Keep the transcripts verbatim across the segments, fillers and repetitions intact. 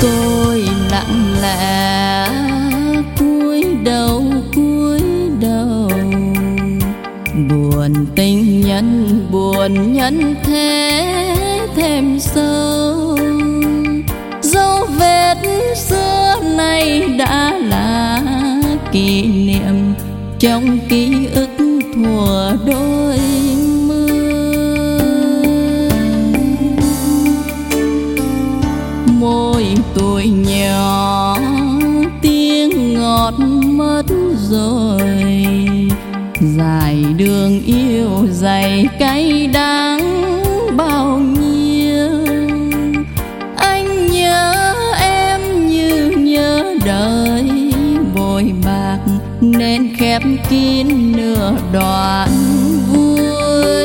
Tôi lặng lẽ cúi đầu cúi đầu, buồn tình nhân buồn nhân thế thêm sâu. Dấu vết xưa nay đã là kỷ niệm trong ký ức thuở đôi mươi. Môi tuổi nhỏ tiếng ngọt mất rồi, dài đường yêu dày cay đắng bao nhiêu. Anh nhớ em như nhớ đời, bội bạc nên khép kín nửa đoạn vui.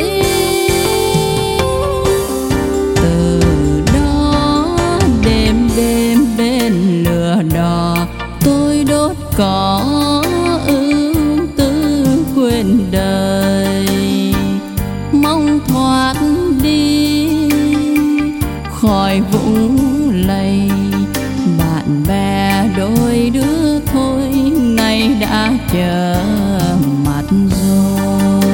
Từ đó đêm đêm bên lửa đỏ, tôi đốt cỏ ưu tư quên đời. Mong thoát đi khỏi vũng lầy, bạn bè đôi đứa thôi nay đã chờ mặt rồi.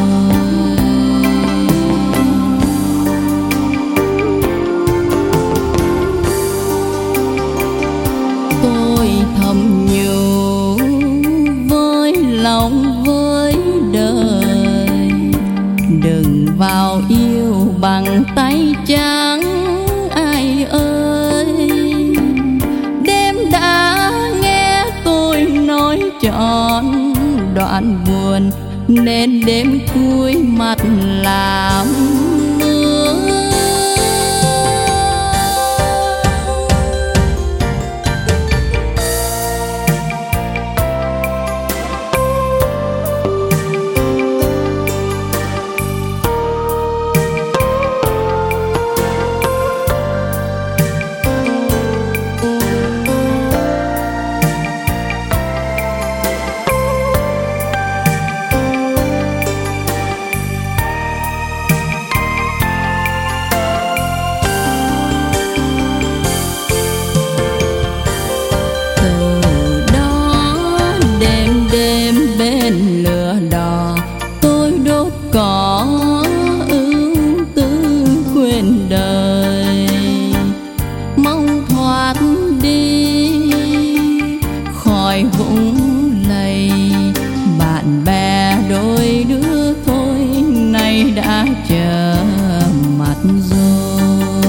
Tôi thầm nhủ với lòng với đời, đừng vào yêu bằng tay trắng ai ơi. Đêm đã nghe tôi nói trọn đoạn buồn, nên đêm cuối mặt làm mưa. Bên lửa đỏ tôi đốt cỏ ưu tư quên đời. Mong thoát đi khỏi vũng lầy, bạn bè đôi đứa thôi nay đã chờ mặt rồi.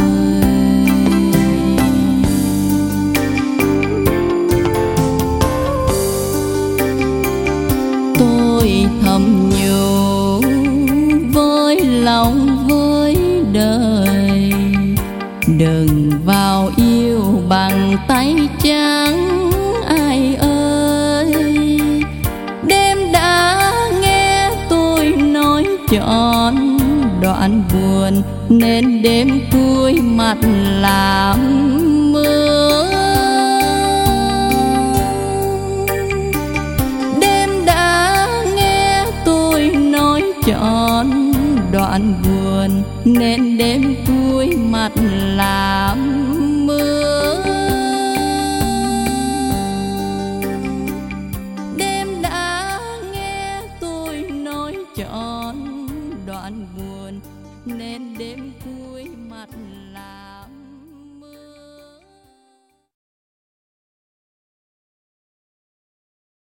Tôi thầm nhủ với lòng với đời, đừng vào yêu bằng tay trắng ai ơi. Đêm đã nghe tôi nói trọn đoạn buồn, nên đêm cuối mặt làm mưa. Trọn đoạn buồn, nên đêm cuối mặt làm mưa. Đêm đã nghe tôi nói trọn đoạn buồn, nên đêm cuối mặt